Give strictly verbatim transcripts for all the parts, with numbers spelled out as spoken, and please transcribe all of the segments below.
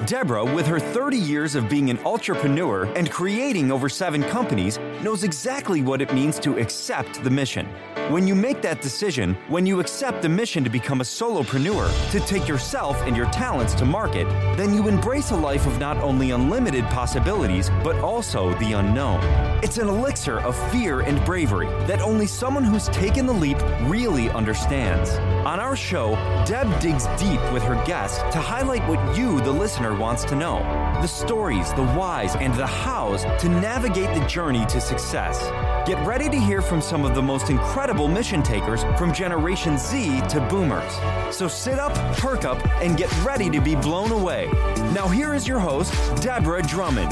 Deborah, with her thirty years of being an entrepreneur and creating over seven companies, knows exactly what it means to accept the mission. When you make that decision, when you accept the mission to become a solopreneur, to take yourself and your talents to market, then you embrace a life of not only unlimited possibilities, but also the unknown. It's an elixir of fear and bravery that only someone who's taken the leap really understands. On our show, Deb digs deep with her guests to highlight what you, the listener, wants to know. The stories, the whys, and the hows to navigate the journey to success. Get ready to hear from some of the most incredible mission takers from Generation Z to Boomers. So sit up, perk up, and get ready to be blown away. Now here is your host, Deborah Drummond.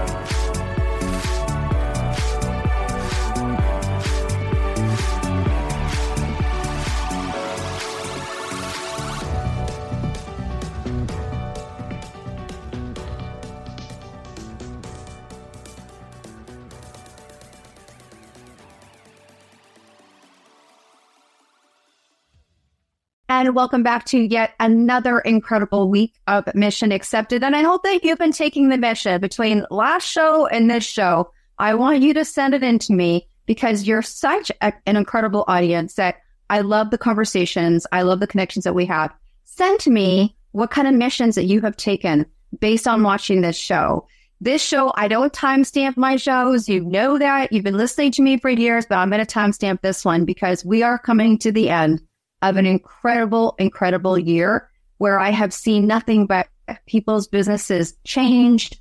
And welcome back to yet another incredible week of Mission Accepted. And I hope that you've been taking the mission between last show and this show. I want you to send it in to me because you're such a, an incredible audience that I love the conversations. I love the connections that we have. Send to me what kind of missions that you have taken based on watching this show. This show, I don't timestamp my shows. You know that. You've been listening to me for years, but I'm going to timestamp this one because we are coming to the end of an incredible, incredible year where I have seen nothing but people's businesses change,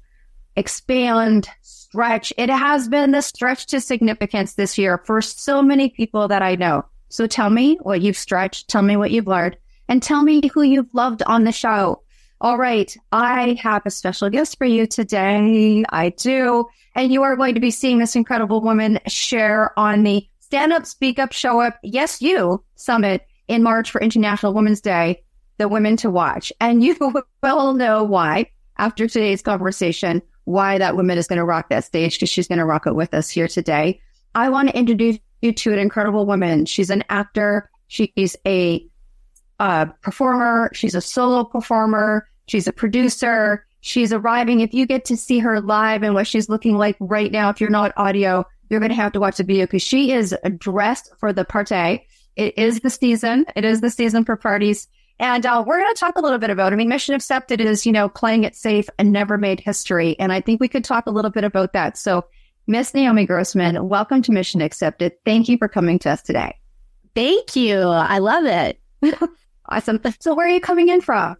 expand, stretch. It has been the stretch to significance this year for so many people that I know. So tell me what you've stretched, tell me what you've learned, and tell me who you've loved on the show. All right, I have a special guest for you today. I do. And you are going to be seeing this incredible woman share on the Stand Up, Speak Up, Show Up, Yes You Summit in March for International Women's Day, the women to watch. And you will know why, after today's conversation, why that woman is going to rock that stage, because she's going to rock it with us here today. I want to introduce you to an incredible woman. She's an actor. She's a uh, performer. She's a solo performer. She's a producer. She's arriving. If you get to see her live and what she's looking like right now, if you're not audio, you're going to have to watch the video because she is dressed for the party. It is the season. It is the season for parties. And uh, we're going to talk a little bit about, I mean, Mission Accepted is, you know, playing it safe and never made history. And I think we could talk a little bit about that. So Miss Naomi Grossman, welcome to Mission Accepted. Thank you for coming to us today. Thank you. I love it. Awesome. So where are you coming in from?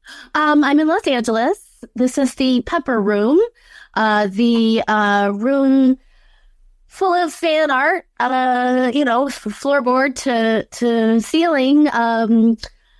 Um, I'm in Los Angeles. This is the Pepper Room, uh, the uh, room full of fan art, uh, you know, floorboard to, to ceiling, um,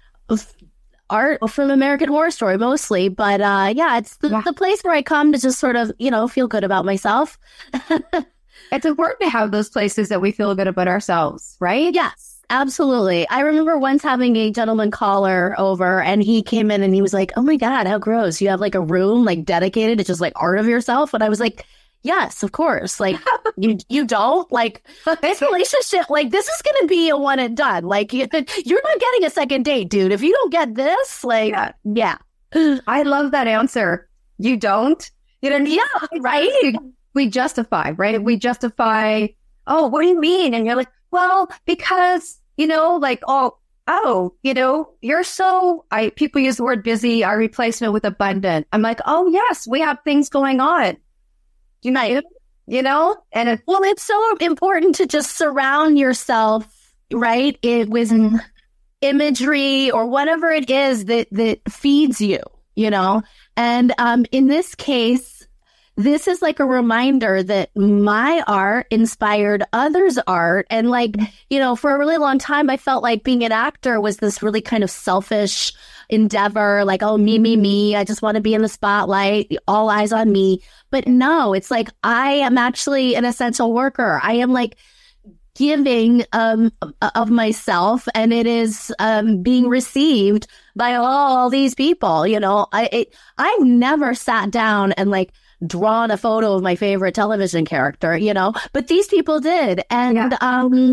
art from American Horror Story mostly. But uh, yeah, it's the, yeah. the place where I come to just sort of, you know, feel good about myself. It's important to have those places that we feel good about ourselves, right? Yes, absolutely. I remember once having a gentleman caller over and he came in and he was like, oh my God, how gross. You have like a room like dedicated to just like art of yourself. And I was like, yes, of course. Like you, you don't like this relationship. Like this is going to be a one and done. Like you, you're not getting a second date, dude. If you don't get this, like, yeah. yeah. I love that answer. You don't, you know, yeah, right. We justify, right? We justify. Oh, what do you mean? And you're like, well, because you know, like, oh, oh, you know, you're so. I people use the word busy. I replace it with abundant. I'm like, oh yes, we have things going on. You might, you know, and it, well, it's so important to just surround yourself, right, it, with imagery or whatever it is that, that feeds you, you know. And um, in this case, this is like a reminder that my art inspired others' art. And like, you know, for a really long time, I felt like being an actor was this really kind of selfish endeavor, like, oh, me, me, me. I just want to be in the spotlight, all eyes on me. But no, it's like I am actually an essential worker. I am like giving um, of myself, and it is um, being received by all these people. You know, I it, I've never sat down and like drawn a photo of my favorite television character, you know, but these people did. And, yeah. um,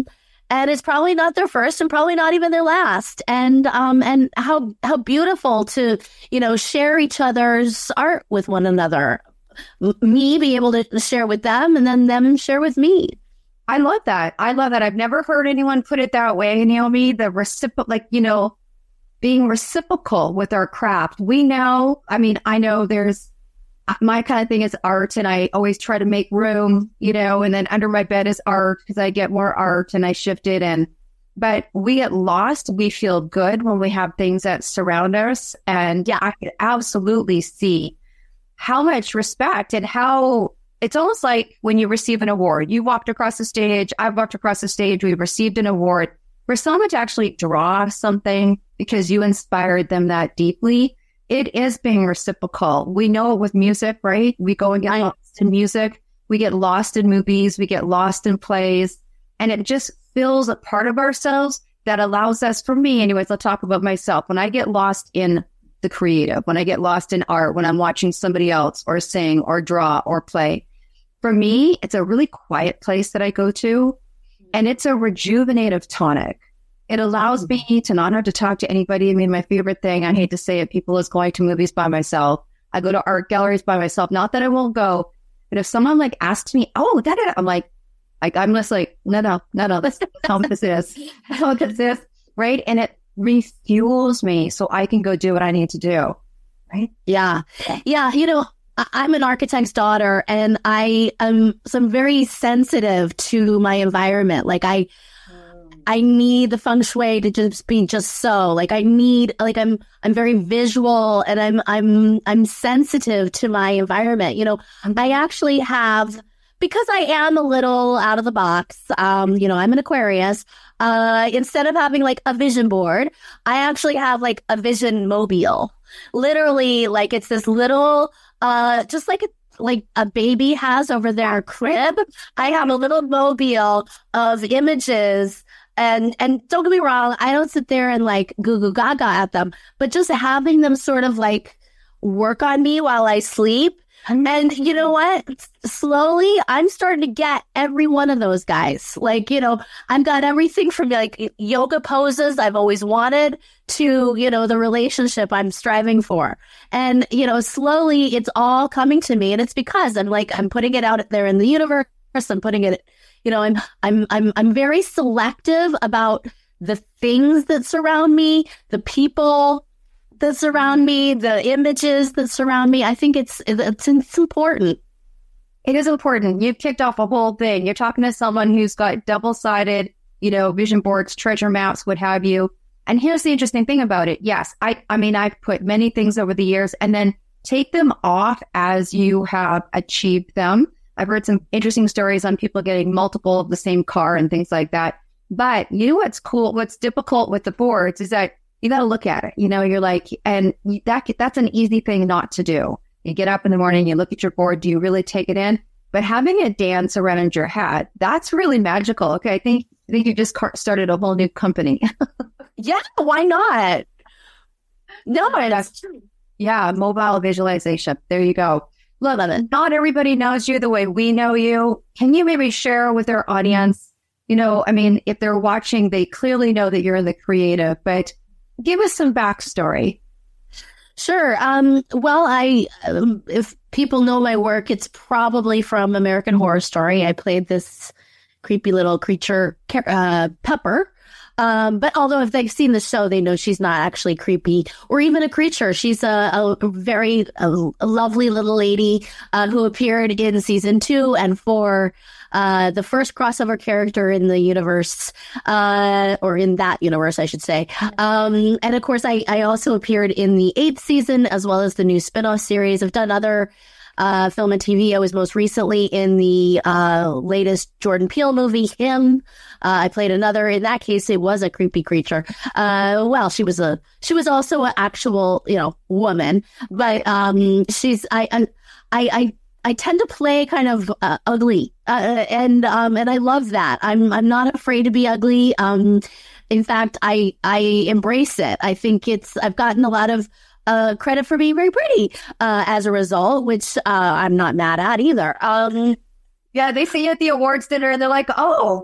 And it's probably not their first and probably not even their last. And um and how how beautiful to, you know, share each other's art with one another. M- me be able to share with them and then them share with me. I love that. I love that. I've never heard anyone put it that way, Naomi. The reciprocal, like, you know, being reciprocal with our craft. We know, I mean, I know there's, my kind of thing is art, and I always try to make room, you know, and then under my bed is art because I get more art and I shift it in. But we get lost. We feel good when we have things that surround us. And yeah, I could absolutely see how much respect and how it's almost like when you receive an award. You walked across the stage. I've walked across the stage. We received an award. For someone to actually draw something because you inspired them that deeply, it is being reciprocal. We know it with music, right? We go and get lost in music. We get lost in movies. We get lost in plays. And it just fills a part of ourselves that allows us, for me anyways, I'll talk about myself. When I get lost in the creative, when I get lost in art, when I'm watching somebody else or sing or draw or play, for me, it's a really quiet place that I go to. And it's a rejuvenative tonic. It allows me to not have to talk to anybody. I mean, my favorite thing, I hate to say it, people, is going to movies by myself. I go to art galleries by myself. Not that I won't go, but if someone like asks me, oh, that, I'm like, like, I'm just like, no, no, no, no, that's not how this is. How this is, right? And it refuels me so I can go do what I need to do, right? Yeah. Yeah. You know, I'm an architect's daughter, and I am some very sensitive to my environment. Like I, I need the feng shui to just be just so. Like I need, like I'm, I'm very visual, and I'm, I'm, I'm sensitive to my environment. You know, I actually have, because I am a little out of the box. Um, you know, I'm an Aquarius. Uh, instead of having like a vision board, I actually have like a vision mobile. Literally, like it's this little. Uh, just like a, like a baby has over their crib, I have a little mobile of images. And and don't get me wrong, I don't sit there and like goo goo gaga at them, but just having them sort of like work on me while I sleep. And you know what? Slowly, I'm starting to get every one of those guys. Like, you know, I've got everything from like yoga poses I've always wanted to, you know, the relationship I'm striving for. And, you know, slowly it's all coming to me. And it's because I'm like, I'm putting it out there in the universe. I'm putting it, you know, I'm, I'm, I'm, I'm very selective about the things that surround me, the people that surround me, the images that surround me. I think it's, it's, it's important. It is important. You've kicked off a whole thing. You're talking to someone who's got double-sided, you know, vision boards, treasure maps, what have you. And here's the interesting thing about it. Yes, I, I mean, I've put many things over the years and then take them off as you have achieved them. I've heard some interesting stories on people getting multiple of the same car and things like that. But you know what's cool? What's difficult with the boards is that you got to look at it. You know, you're like, and that that's an easy thing not to do. You get up in the morning, you look at your board. Do you really take it in? But having it dance around your head, that's really magical. Okay, I think I think you just started a whole new company. Yeah, why not? No, that's true. Yeah, mobile visualization. There you go. Love it. Not everybody knows you the way we know you. Can you maybe share with our audience? You know, I mean, if they're watching, they clearly know that you're in the creative, but give us some backstory. Sure. Um, well, I, um, if people know my work, it's probably from American Horror Story. I played this creepy little creature, uh, Pepper. Um, but although if they've seen the show, they know she's not actually creepy or even a creature. She's a, a very a, a lovely little lady uh, who appeared in season two and four. Uh, the first crossover character in the universe, uh, or in that universe, I should say. Um, and of course, I, I also appeared in the eighth season as well as the new spinoff series. I've done other uh, film and T V. I was most recently in the uh, latest Jordan Peele movie, Him. Uh, I played another. In that case, it was a creepy creature. Uh, well, she was a she was also an actual, you know, woman, but um, she's I I I. I tend to play kind of uh, ugly, uh, and um, and I love that. I'm I'm not afraid to be ugly. Um, in fact, I I embrace it. I think it's I've gotten a lot of uh, credit for being very pretty uh, as a result, which uh, I'm not mad at either. Um, yeah, they see you at the awards dinner and they're like, oh,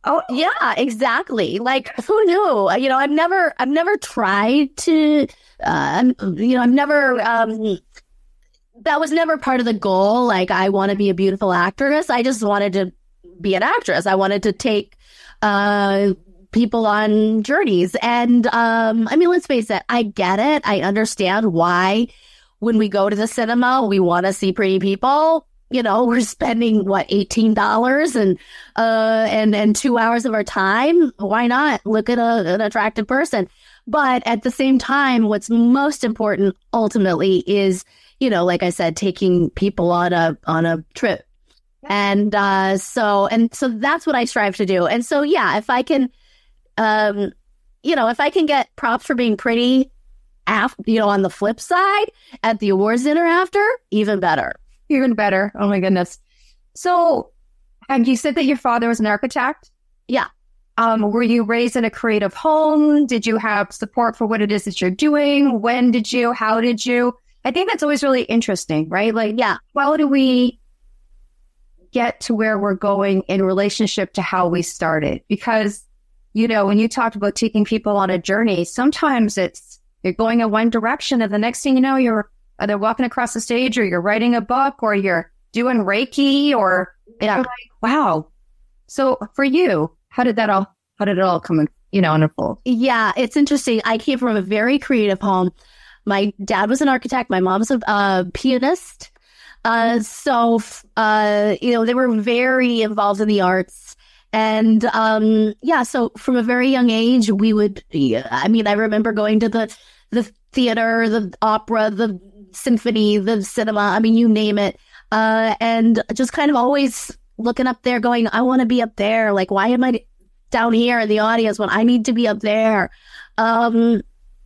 Oh, yeah, exactly. Like, who knew? You know, I've never, I've never tried to, uh, you know, I've never, um, that was never part of the goal. Like, I want to be a beautiful actress. I just wanted to be an actress. I wanted to take, uh, people on journeys. And, um, I mean, let's face it, I get it. I understand why when we go to the cinema, we want to see pretty people. You know, we're spending what, eighteen dollars and uh and and two hours of our time. Why not look at a, an attractive person? But at the same time, what's most important ultimately is, you know, like I said, taking people on a on a trip. And uh so and so that's what I strive to do. And so yeah, if I can um you know, if I can get props for being pretty after, you know, on the flip side at the awards dinner after, even better. Even better. Oh my goodness. So, and you said that your father was an architect? Yeah. Um, were you raised in a creative home? Did you have support for what it is that you're doing? When did you? How did you? I think that's always really interesting, right? Like, yeah, how do we get to where we're going in relationship to how we started? Because, you know, when you talked about taking people on a journey, sometimes it's you're going in one direction and the next thing you know, you're either walking across the stage or you're writing a book or you're doing Reiki or, yeah. Like, wow. So for you, how did that all, how did it all come in, you know, unfold? Yeah, it's interesting. I came from a very creative home. My dad was an architect. My mom's a uh, pianist. Uh, so, uh, you know, they were very involved in the arts. And, um, yeah, so from a very young age, we would, I mean, I remember going to the, the theater, the opera, the symphony, the cinema, I mean, you name it. Uh, and just kind of always looking up there going, I want to be up there. Like, why am I down here in the audience when I need to be up there? Um,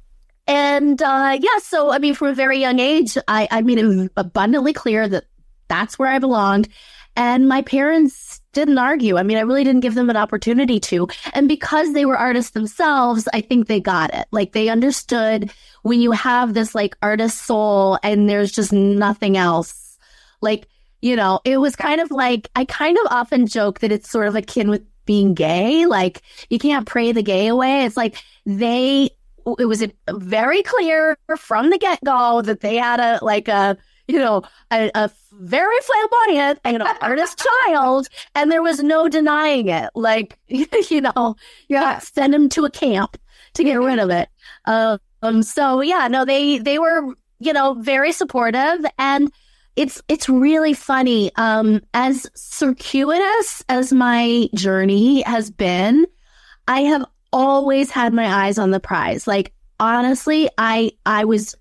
and, uh, yeah, so, I mean, from a very young age, I, I mean, it was abundantly clear that that's where I belonged. And my parents didn't argue. I mean, I really didn't give them an opportunity to. And because they were artists themselves, I think they got it. Like, they understood when you have this like artist soul and there's just nothing else. Like, you know, it was kind of like, I kind of often joke that it's sort of akin with being gay. Like, you can't pray the gay away. It's like they, it was very clear from the get-go that they had a, like a, you know, a, a very flamboyant, you know, artist child, and there was no denying it. Like, you know, yeah, send him to a camp to get rid of it. Uh, um, so yeah, no, they they were, you know, very supportive, and it's it's really funny. Um, as circuitous as my journey has been, I have always had my eyes on the prize. Like, honestly, I I was.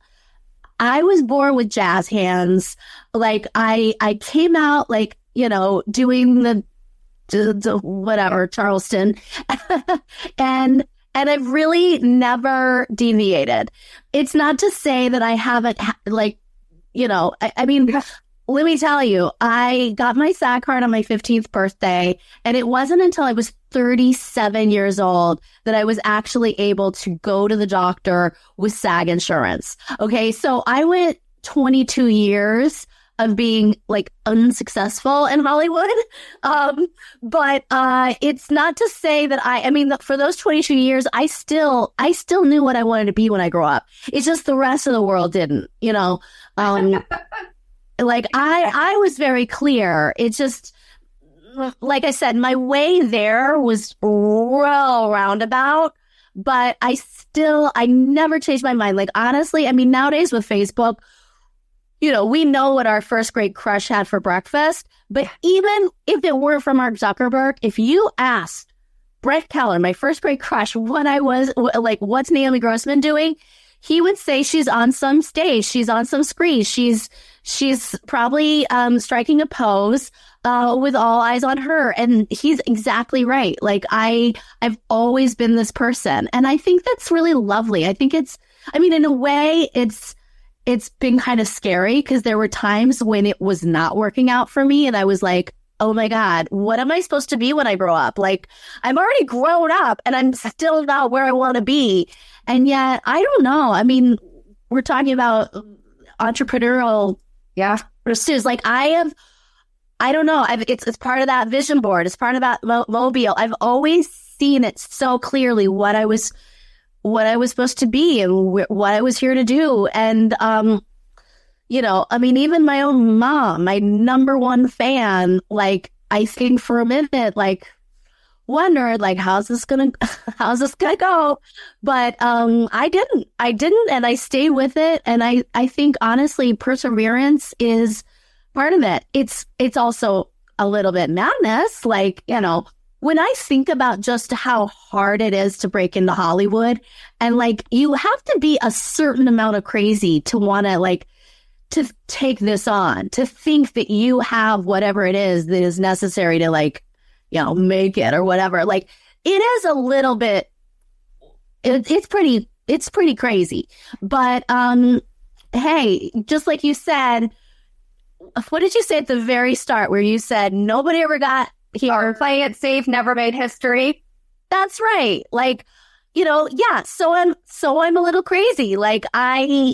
I was born with jazz hands. Like, I I came out, like, you know, doing the, the, the whatever, Charleston. and and I've really never deviated. It's not to say that I haven't, ha- like, you know, I, I mean, let me tell you, I got my SAG card on my fifteenth birthday, and it wasn't until I was thirty-seven years old that I was actually able to go to the doctor with SAG insurance. Okay, so I went twenty-two years of being like unsuccessful in Hollywood. Um, but uh, it's not to say that I, I mean, for those twenty-two years, I still, I still knew what I wanted to be when I grew up. It's just the rest of the world didn't, you know. Um, like I, I was very clear. It's just, like I said, my way there was real roundabout, but I still, I never changed my mind. Like, honestly, I mean, nowadays with Facebook, you know, we know what our first grade crush had for breakfast, but even if it weren't from Mark Zuckerberg, if you asked Brett Keller, my first grade crush, what I was, like, what's Naomi Grossman doing? He would say she's on some stage, she's on some screen, she's she's probably um, striking a pose uh, with all eyes on her. And he's exactly right. Like, I, I've always been this person. And I think that's really lovely. I think it's, I mean, in a way, it's, it's been kind of scary because there were times when it was not working out for me. And I was like, oh my God, what am I supposed to be when I grow up? Like, I'm already grown up and I'm still not where I want to be. And yet, I don't know. I mean, we're talking about entrepreneurial yeah pursuits. Like, I have, I don't know. I've, it's it's part of that vision board. It's part of that mo- mobile. I've always seen it so clearly what I was what I was supposed to be and wh- what I was here to do. And um, you know, I mean, even my own mom, my number one fan, like I think for a minute, like wondered, like how's this gonna how's this gonna go? But um, I didn't. I didn't, and I stayed with it. And I I think honestly, perseverance is part of it. It's it's also a little bit madness. Like, you know, when I think about just how hard it is to break into Hollywood, and like you have to be a certain amount of crazy to want to like to take this on, to think that you have whatever it is that is necessary to like, you know, make it or whatever. Like it is a little bit, it, it's pretty, it's pretty crazy. But um, hey, just like you said, what did you say at the very start where you said nobody ever got here? Or play it safe, never made history. That's right. Like, you know, yeah. So I'm, so I'm a little crazy. Like I,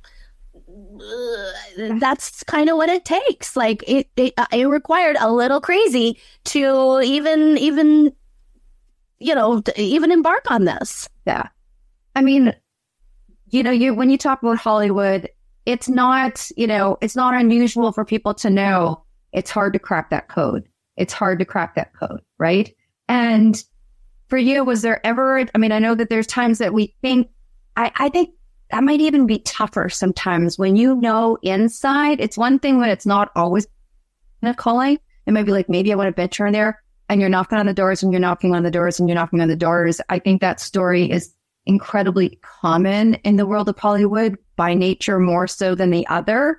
uh, that's kind of what it takes. Like it, it, it required a little crazy to even, even, you know, to even embark on this. Yeah. I mean, you know, you, when you talk about Hollywood, it's not, you know, it's not unusual for people to know it's hard to crack that code. It's hard to crack that code, right? And for you, was there ever, I mean, I know that there's times that we think, I, I think that might even be tougher sometimes when you know inside. It's one thing when it's not always a calling. It might be like, maybe I want to venture in there, and you're knocking on the doors and you're knocking on the doors and you're knocking on the doors. I think that story is incredibly common in the world of Hollywood, by nature more so than the other.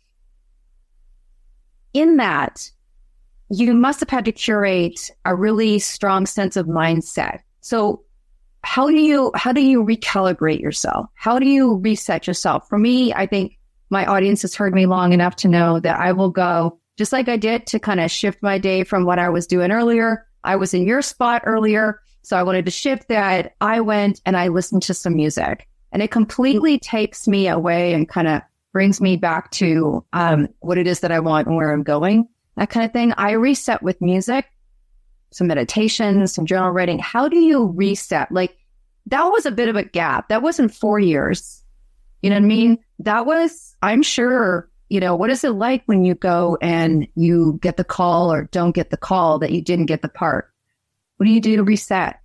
In that, you must have had to curate a really strong sense of mindset. So how do you how do you recalibrate yourself? How do you reset yourself? For me, I think my audience has heard me long enough to know that I will go, just like I did to kind of shift my day from what I was doing earlier. I was in your spot earlier, so I wanted to shift that. I went and I listened to some music, and it completely takes me away and kind of brings me back to um, what it is that I want and where I'm going, that kind of thing. I reset with music, some meditation, some journal writing. How do you reset? Like, that was a bit of a gap. That wasn't four years. You know what I mean? That was, I'm sure, you know, what is it like when you go and you get the call or don't get the call that you didn't get the part? What do you do to reset?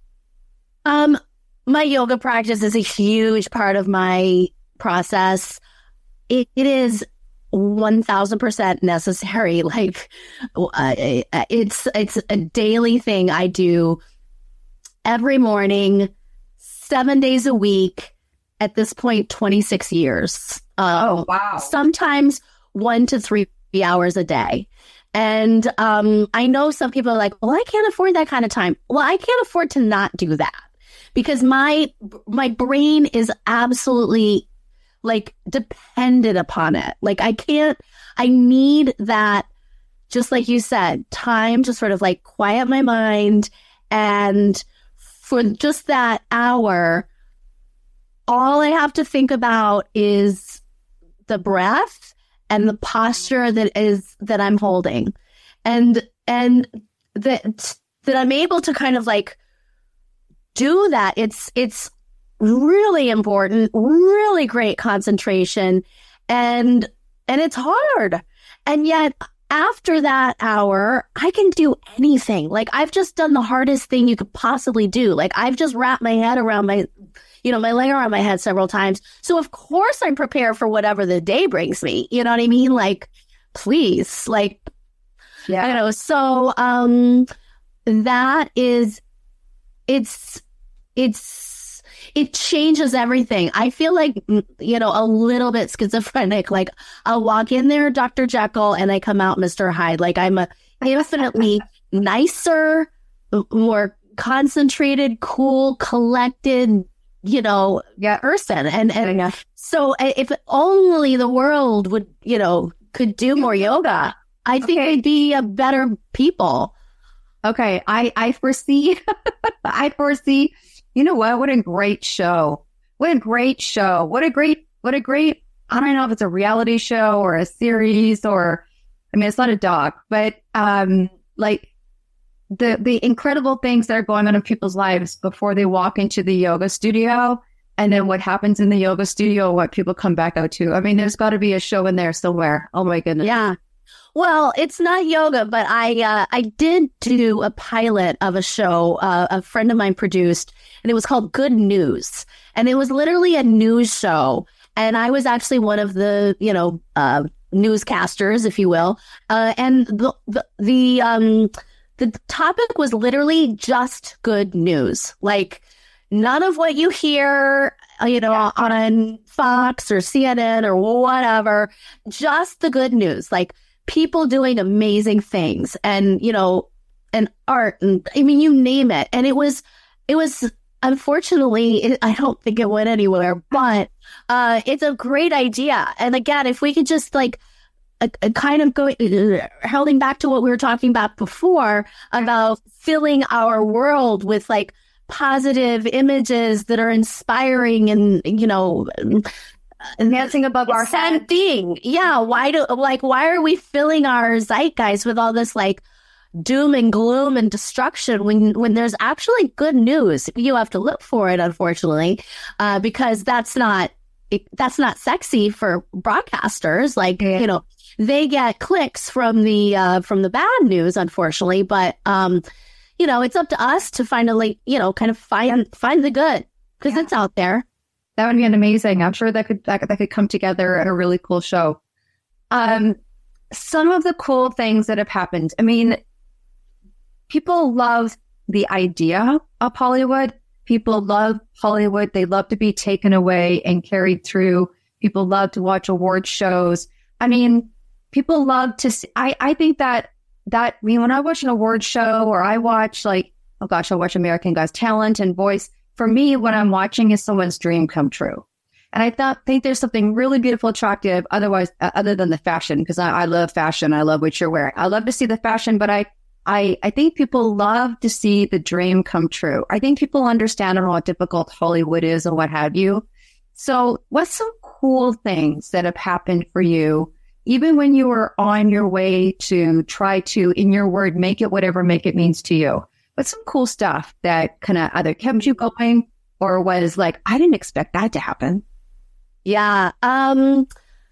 Um, my yoga practice is a huge part of my process. It, it is one thousand percent necessary. Like, uh, it's, it's a daily thing I do every morning, seven days a week, at this point, twenty-six years. Uh, oh, wow. Sometimes one to three hours a day. And um, I know some people are like, well, I can't afford that kind of time. Well, I can't afford to not do that, because my my brain is absolutely like dependent upon it. Like I can't, I need that, just like you said, time to sort of like quiet my mind. And for just that hour, all I have to think about is the breath and the posture that is, that I'm holding. And, and that, that I'm able to kind of like do that. It's, it's really important, really great concentration. And, and it's hard. And yet after that hour, I can do anything. Like I've just done the hardest thing you could possibly do. Like I've just wrapped my head around my, you know, my leg around my head several times. So of course I'm prepared for whatever the day brings me. You know what I mean? Like, please, like, yeah, you know, so, um, that is, it's, it's, it changes everything. I feel like, you know, a little bit schizophrenic. Like I'll walk in there, Doctor Jekyll, and I come out Mister Hyde. Like I'm a infinitely nicer, more concentrated, cool, collected, you know, yeah, person. And, and yeah. So if only the world would, you know, could do more yoga, I think okay. They'd be a better people. Okay. I, I foresee, I foresee, you know what? What a great show. What a great show. What a great, what a great, I don't know if it's a reality show or a series or I mean, it's not a dog, but um, like the the incredible things that are going on in people's lives before they walk into the yoga studio, and then what happens in the yoga studio, what people come back out to. I mean, there's got to be a show in there somewhere. Oh my goodness. Yeah. Well, it's not yoga, but I uh, I did do a pilot of a show uh, a friend of mine produced, and it was called Good News. And it was literally a news show. And I was actually one of the, you know, uh, newscasters, if you will. Uh, and the the the, um, the topic was literally just good news. Like, none of what you hear, you know, yeah. on Fox or C N N or whatever, just the good news. Like, people doing amazing things and, you know, and art and I mean, you name it. And it was, it was, unfortunately, it, I don't think it went anywhere, but uh, it's a great idea. And again, if we could just like, a, a kind of go, uh, holding back to what we were talking about before about filling our world with like positive images that are inspiring and, you know, dancing above our head. Thing. Yeah. Why do, like, why are we filling our zeitgeist with all this, like, doom and gloom and destruction when, when there's actually good news? You have to look for it, unfortunately, uh, because that's not, it, that's not sexy for broadcasters. Like, yeah. you know, they get clicks from the, uh, from the bad news, unfortunately. But, um, you know, it's up to us to finally, you know, kind of find, find the good because yeah. it's out there. That would be amazing. I'm sure that could, that could that could come together at a really cool show. Um, some of the cool things that have happened. I mean, people love the idea of Hollywood. People love Hollywood. They love to be taken away and carried through. People love to watch award shows. I mean, people love to see. I, I think that, that, I mean, when I watch an award show or I watch like, oh gosh, I watch American Got Talent and Voice. For me, what I'm watching is someone's dream come true. And I thought, think there's something really beautiful, attractive, otherwise, uh, other than the fashion, because I, I love fashion. I love what you're wearing. I love to see the fashion, but I, I, I think people love to see the dream come true. I think people understand how difficult Hollywood is and what have you. So what's some cool things that have happened for you, even when you were on your way to try to, in your word, make it whatever make it means to you? What's some cool stuff that kind of either kept you going or was like, I didn't expect that to happen? Yeah. Um,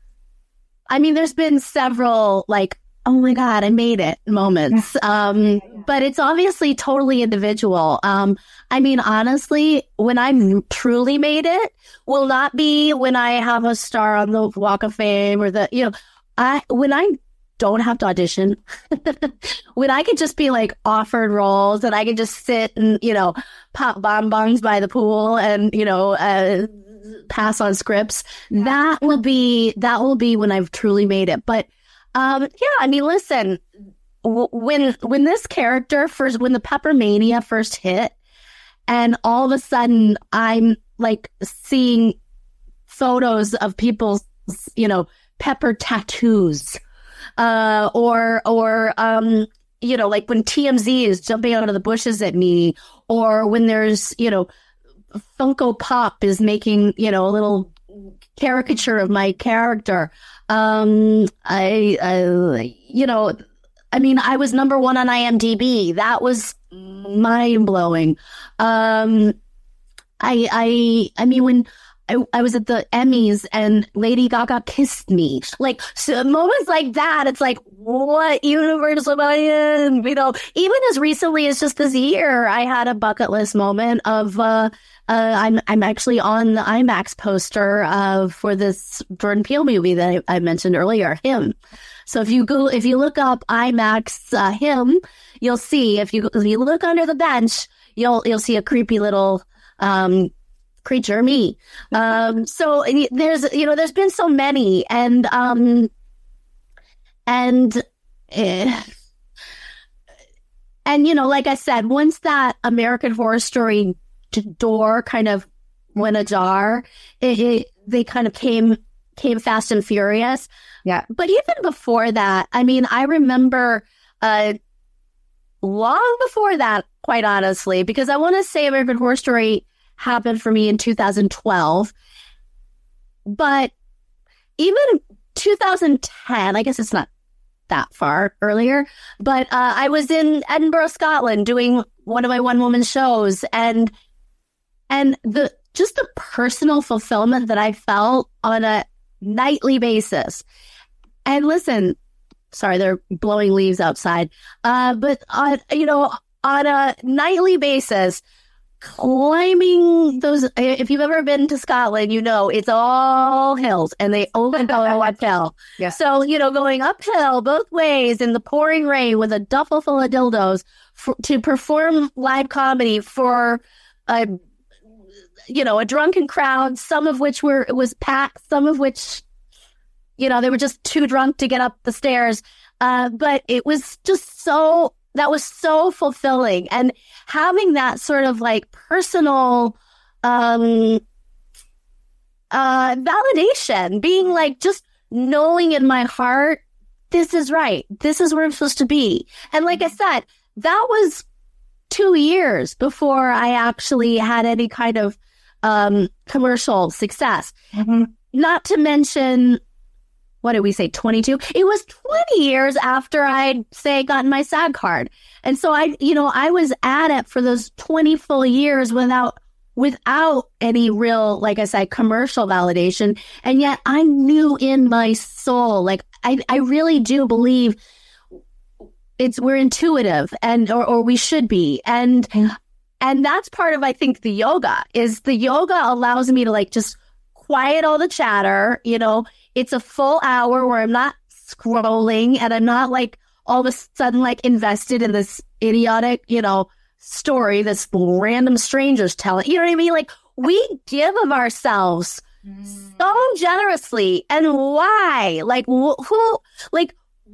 I mean, there's been several like, oh my God, I made it moments. Um, but it's obviously totally individual. Um, I mean, honestly, when I truly made it will not be when I have a star on the Walk of Fame or the, you know, I, when I don't have to audition, when I could just be like offered roles and I could just sit and, you know, pop bonbons by the pool and, you know, uh, pass on scripts, that will be, that will be when I've truly made it. But, um, yeah, I mean, listen, w- when, when this character first, when the Peppermania first hit and all of a sudden I'm like seeing photos of people's, you know, pepper tattoos, Uh, or, or, um, you know, like when T M Z is jumping out of the bushes at me, or when there's, you know, Funko Pop is making, you know, a little caricature of my character. Um, I, I, you know, I mean, I was number one on I M D B. That was mind blowing. Um, I, I, I mean, when, I, I was at the Emmys and Lady Gaga kissed me. Like, so moments like that, it's like, what universe am I in? You know, even as recently as just this year, I had a bucket list moment of, uh, uh, I'm, I'm actually on the IMAX poster, uh, for this Jordan Peele movie that I, I mentioned earlier, Him. So if you go, if you look up IMAX, uh, Him, you'll see, if you, if you look under the bench, you'll, you'll see a creepy little, um, creature, me. Um, so there's, you know, there's been so many, and um, and eh, and you know, like I said, once that American Horror Story door kind of went ajar, it, it they kind of came came fast and furious. Yeah. But even before that, I mean, I remember uh, long before that, quite honestly, because I want to say American Horror Story happened for me in two thousand twelve, but even two thousand ten, I guess it's not that far earlier, but uh, I was in Edinburgh, Scotland, doing one of my one-woman shows, and and the just the personal fulfillment that I felt on a nightly basis. And listen, sorry, they're blowing leaves outside, uh, but on, you know, on a nightly basis, climbing those, if you've ever been to Scotland, you know, it's all hills and they only go uphill. Yeah. So, you know, going uphill both ways in the pouring rain with a duffel full of dildos for, to perform live comedy for a, you know, a drunken crowd, some of which were, was packed, some of which, you know, they were just too drunk to get up the stairs. Uh, but it was just so, that was so fulfilling. And having that sort of like personal um, uh, validation, being like just knowing in my heart, this is right. This is where I'm supposed to be. And like I said, that was two years before I actually had any kind of um, commercial success. Mm-hmm. Not to mention, what did we say, twenty-two? It was twenty years after I'd, say, gotten my SAG card. And so I, you know, I was at it for those twenty full years without, without any real, like I said, commercial validation. And yet I knew in my soul, like, I, I really do believe it's, we're intuitive and, or, or we should be. And, and that's part of, I think, the yoga is the yoga allows me to like just quiet all the chatter, you know. It's a full hour where I'm not scrolling and I'm not like all of a sudden like invested in this idiotic, you know, story this random strangers telling. You know what I mean? Like we give of ourselves mm. so generously. And why? Like wh- who, like,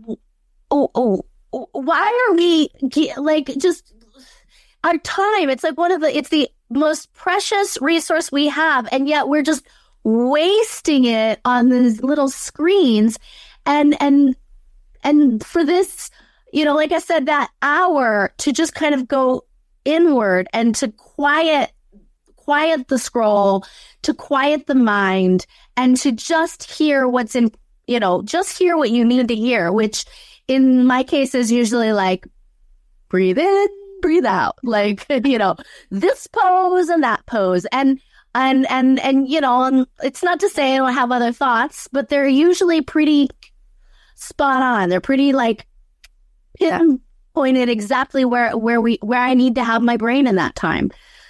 oh, oh, why are we like just our time? It's like one of the, it's the most precious resource we have. And yet we're just wasting it on these little screens. And, and, and for this, you know, like I said, that hour to just kind of go inward and to quiet, quiet the scroll, to quiet the mind and to just hear what's in, you know, just hear what you need to hear, which in my case is usually like breathe in, breathe out, like, you know, this pose and that pose. And, And, and, and, you know, and it's not to say I don't have other thoughts, but they're usually pretty spot on. They're pretty like pinpointed exactly where, where we, where I need to have my brain in that time.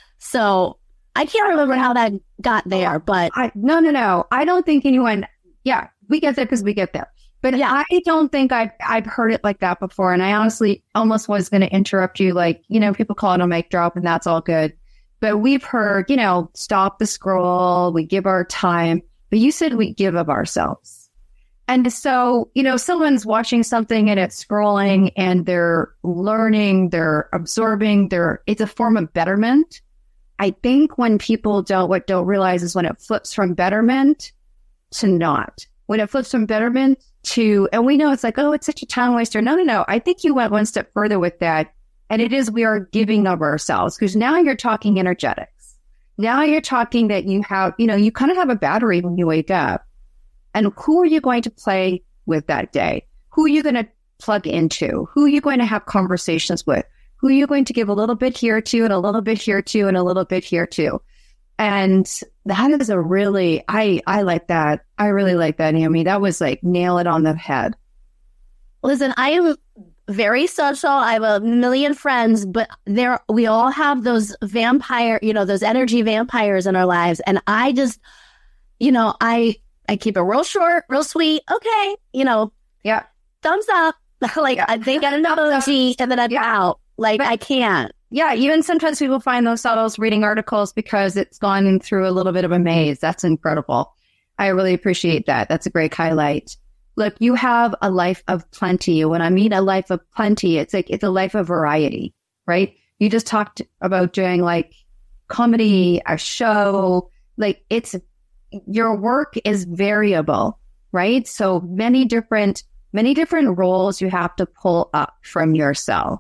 So I can't remember how that got there, but I, no, no, no. I don't think anyone, yeah, we get there because we get there. But yeah, I don't think I've, I've heard it like that before. And I honestly almost was going to interrupt you. Like, you know, people call it a mic drop and that's all good. But we've heard, you know, stop the scroll, we give our time, but you said we give of ourselves. And so, you know, someone's watching something and it's scrolling and they're learning, they're absorbing, they're, it's a form of betterment. I think when people don't, what don't realize is when it flips from betterment to not, when it flips from betterment to, and we know it's like, oh, it's such a time waster. No, no, no. I think you went one step further with that. And it is, we are giving of ourselves because now you're talking energetics. Now you're talking that you have, you know, you kind of have a battery when you wake up. And who are you going to play with that day? Who are you going to plug into? Who are you going to have conversations with? Who are you going to give a little bit here to and a little bit here to and a little bit here to? And that is a really, I, I like that. I really like that, Naomi. That was like nail it on the head. Listen, I am very social. I have a million friends, but there we all have those vampire, you know, those energy vampires in our lives. And I just, you know, I I keep it real short, real sweet. Okay, you know, yeah, thumbs up. Like yeah. They get an emoji and then I'm yeah. out. Like but, I can't. Yeah, even sometimes people find themselves reading articles because it's gone through a little bit of a maze. That's incredible. I really appreciate that. That's a great highlight. Look, you have a life of plenty. When I mean a life of plenty, it's like, it's a life of variety, right? You just talked about doing like comedy, a show, like it's, your work is variable, right? So many different, many different roles you have to pull up from yourself.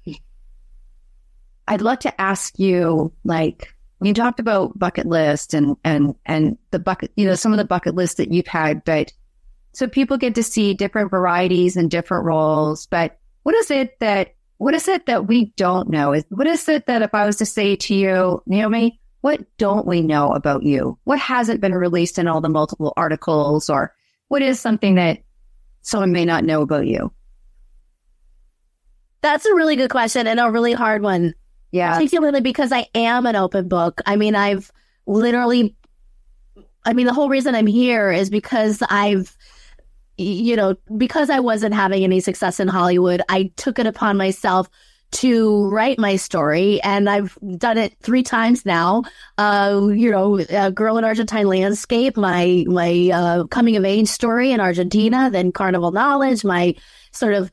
I'd love to ask you, like, you talked about bucket list and, and, and the bucket, you know, some of the bucket lists that you've had, but So people get to see different varieties and different roles. But what is it that what is it that we don't know? Is what is it that if I was to say to you, Naomi, what don't we know about you? What hasn't been released in all the multiple articles, or what is something that someone may not know about you? That's a really good question and a really hard one. Yeah. Particularly because I am an open book. I mean, I've literally, I mean, the whole reason I'm here is because I've, you know, because I wasn't having any success in Hollywood, I took it upon myself to write my story, and I've done it three times now. Uh, you know, a Girl in Argentine Landscape, my my uh, coming of age story in Argentina, then Carnival Knowledge, my sort of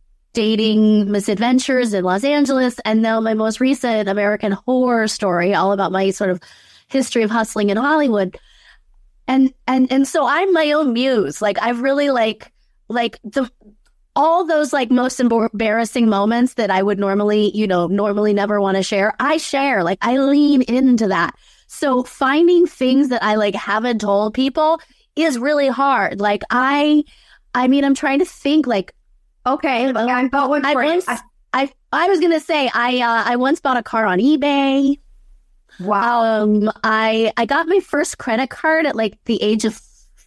dating misadventures in Los Angeles, and now my most recent American Horror Story, all about my sort of history of hustling in Hollywood. And and and so I'm my own muse. Like I've really like like the all those like most embarrassing moments that I would normally, you know, normally never want to share, I share. Like I lean into that. So finding things that I like haven't told people is really hard. Like I, I mean, I'm trying to think like, okay, I bought one I for once, you. I, I was gonna say I, uh, I once bought a car on eBay. Wow. Um, I, I got my first credit card at like the age of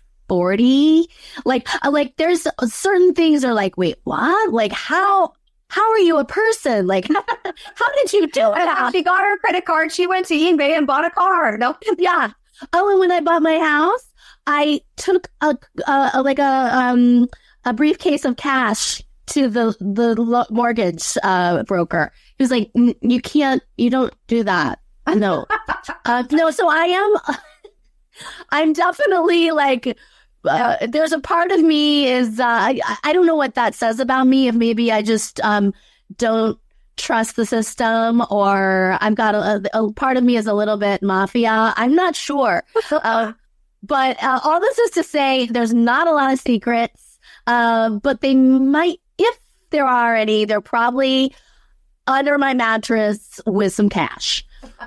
forty. Like, like there's certain things are like, wait, what? Like, how, how are you a person? Like, how did you do it? She got her credit card. She went to eBay and bought a car. No, yeah. Oh, and when I bought my house, I took a, a like a, um, a briefcase of cash to the, the mortgage, uh, broker. He was like, you can't, you don't do that. No, uh, no. So I am, I'm definitely like, uh, there's a part of me is, uh, I, I don't know what that says about me. If maybe I just, um, don't trust the system, or I've got a, a part of me is a little bit mafia. I'm not sure. uh, but, uh, all this is to say there's not a lot of secrets, uh, but they might, if there are any, they're probably under my mattress with some cash.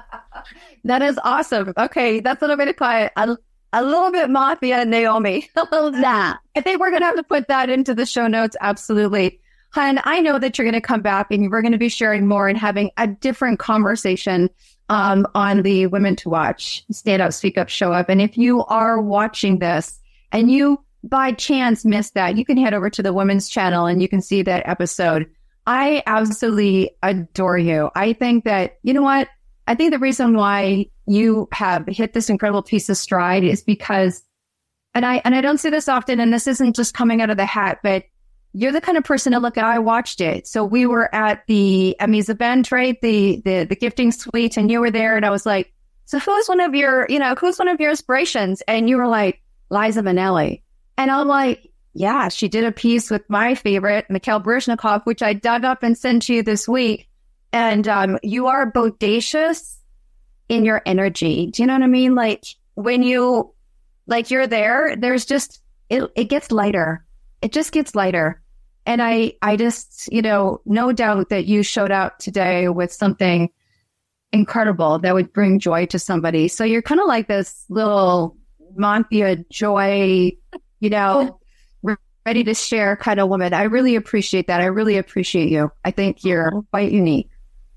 That is awesome. Okay, that's what I'm going to call it. A, a little bit mafia Naomi. That. I think we're going to have to put that into the show notes. Absolutely. Hun, I know that you're going to come back and we're going to be sharing more and having a different conversation um, on the Women to Watch, Stand Up, Speak Up, Show Up. And if you are watching this and you by chance missed that, you can head over to the Women's channel and you can see that episode. I absolutely adore you. I think that, you know what? I think the reason why you have hit this incredible piece of stride is because, and I and I don't say this often, and this isn't just coming out of the hat, but you're the kind of person to look at. I watched it. So we were at the Emmys event, right? The the the gifting suite, and you were there, and I was like, so who's one of your, you know, who's one of your inspirations? And you were like, Liza Minnelli. And I'm like, yeah, she did a piece with my favorite, Mikhail Baryshnikov, which I dug up and sent to you this week. And um, you are bodacious in your energy. Do you know what I mean? Like when you, like you're there, there's just, it, it gets lighter. It just gets lighter. And I, I just, you know, no doubt that you showed up today with something incredible that would bring joy to somebody. So you're kind of like this little mafia joy, you know, ready to share kind of woman. I really appreciate that. I really appreciate you. I think you're quite unique.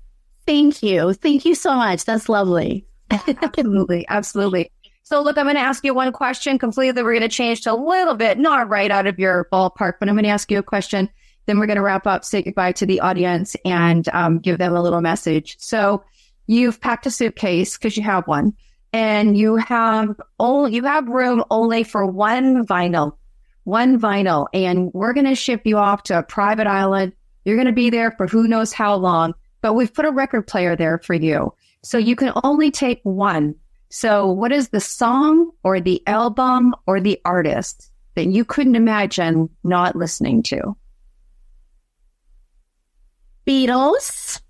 Thank you. Thank you so much. That's lovely. Absolutely. Absolutely. So look, I'm going to ask you one question completely. We're going to change to a little bit, not right out of your ballpark, but I'm going to ask you a question. Then we're going to wrap up, say goodbye to the audience and um, give them a little message. So you've packed a suitcase because you have one, and you have only, you have room only for one vinyl, one vinyl. And we're going to ship you off to a private island. You're going to be there for who knows how long. But we've put a record player there for you. So you can only take one. So what is the song or the album or the artist that you couldn't imagine not listening to? Beatles.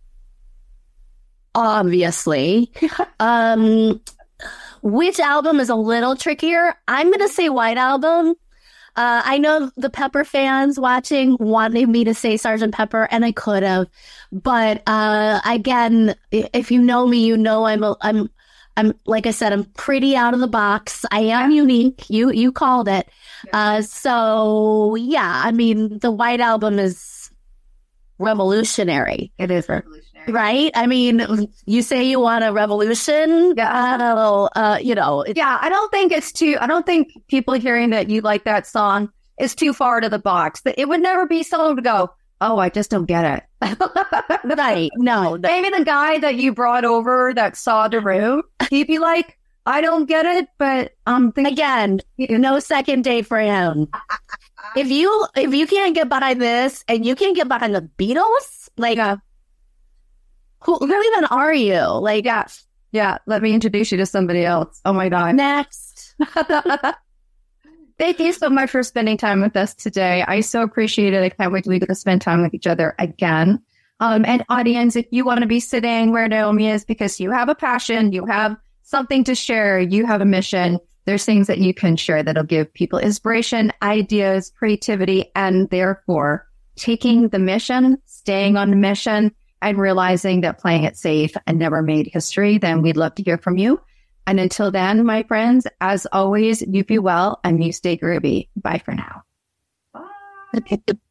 Obviously. um, which album is a little trickier? I'm going to say White Album. Uh, I know the Pepper fans watching wanted me to say Sergeant Pepper, and I could have. But uh, again, if you know me, you know I'm a, I'm I'm, like I said, I'm pretty out of the box. I am unique. You, you called it. Uh, so yeah, I mean, the White Album is revolutionary. It is revolutionary. Right? I mean, you say you want a revolution. Yeah. Uh, uh, you know. It, yeah, I don't think it's too, I don't think people hearing that you like that song is too far to the box. It would never be someone to go, oh, I just don't get it. Right. No. Maybe the guy that you brought over that saw the room, he'd be like, I don't get it, but um, thinking- again, no second date for him. If you if you can't get behind this and you can't get behind the Beatles, like, yeah. who, who even are you? Like, yeah, yeah. Let me introduce you to somebody else. Oh my God. Next. Thank you so much for spending time with us today. I so appreciate it. I can't wait till we get to spend time with each other again. Um, and audience, if you want to be sitting where Naomi is because you have a passion, you have something to share, you have a mission, there's things that you can share that'll give people inspiration, ideas, creativity, and therefore taking the mission, staying on the mission, and realizing that playing it safe and never made history, then we'd love to hear from you. And until then, my friends, as always, you be well and you stay groovy. Bye for now. Bye.